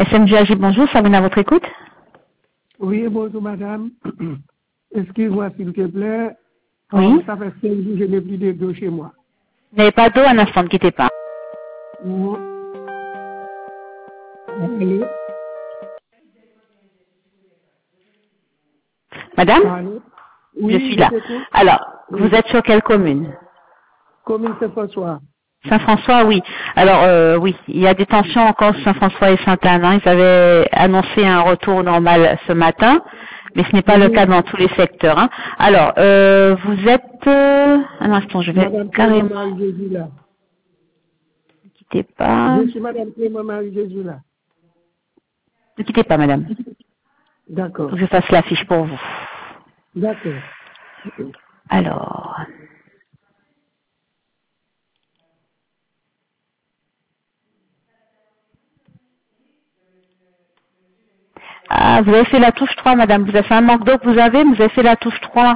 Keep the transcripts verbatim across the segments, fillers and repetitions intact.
S M G A G, bonjour, Sabrina à votre écoute. Oui, bonjour madame. Excuse-moi s'il te plaît. Oui. Oh, ça fait cinq jours que je n'ai plus de d'eau chez moi. Vous n'avez pas d'eau, un instant, ne quittez pas. Oh. Allô? Madame, Allô? je Oui, suis je là. t'écoute. Alors, vous Oui. êtes sur quelle commune? Commune Saint-François. Saint-François, oui. Alors, euh, oui, il y a des tensions encore sur Saint-François et Sainte-Anne. Hein. Ils avaient annoncé un retour normal ce matin, mais ce n'est pas le cas Oui. dans tous les secteurs. Hein. Alors, euh, vous êtes... Euh... Un instant, je vais Madame Clément carrément... Marie Jésus là. Ne quittez pas. Je suis Madame Clément Marie Jésus là. Ne quittez pas, madame. Il faut D'accord. que je fasse la fiche pour vous. D'accord. Alors... Ah, vous avez fait la touche trois, madame. Vous avez fait un manque d'eau que vous avez, mais vous avez fait la touche trois.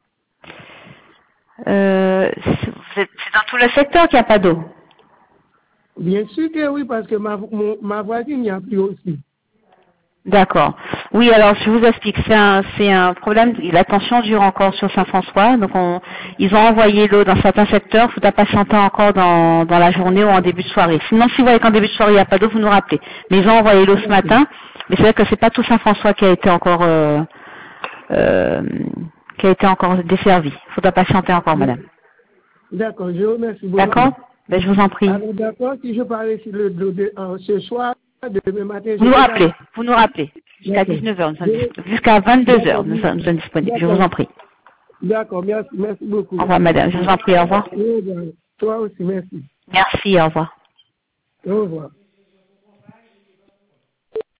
Euh, c'est c'est dans tout le secteur qu'il n'y a pas d'eau. Bien sûr que oui, parce que ma, mon- ma voisine n'y a plus aussi. D'accord. Oui, alors je vous explique. C'est un, c'est un problème. La tension dure encore sur Saint-François. Donc, on, ils ont envoyé l'eau dans certains secteurs. Il faudra patienter encore dans, dans la journée ou en début de soirée. Sinon, si vous voyez qu'en début de soirée il n'y a pas d'eau, vous nous rappelez. Mais ils ont envoyé l'eau ce D'accord. matin. Mais c'est vrai que c'est pas tout Saint-François qui a été encore euh, euh, qui a été encore desservi. Il faudra patienter encore, madame. D'accord, je vous remercie beaucoup. D'accord? Ben, je vous en prie. Alors d'accord, si je parlais sur le de, de, euh, ce soir, demain matin, Vous je nous peux rappelez. l'appeler. Vous nous rappelez. Jusqu'à D'accord. dix-neuf heures, nous sommes Je- dis- jusqu'à vingt-deux heures, D'accord, nous sommes, nous sommes disponibles. Je d'accord. vous en prie. D'accord, merci, merci beaucoup. Au revoir, madame. Je vous en prie. Au revoir. Au revoir. Toi aussi, merci. Merci. Au revoir. Au revoir.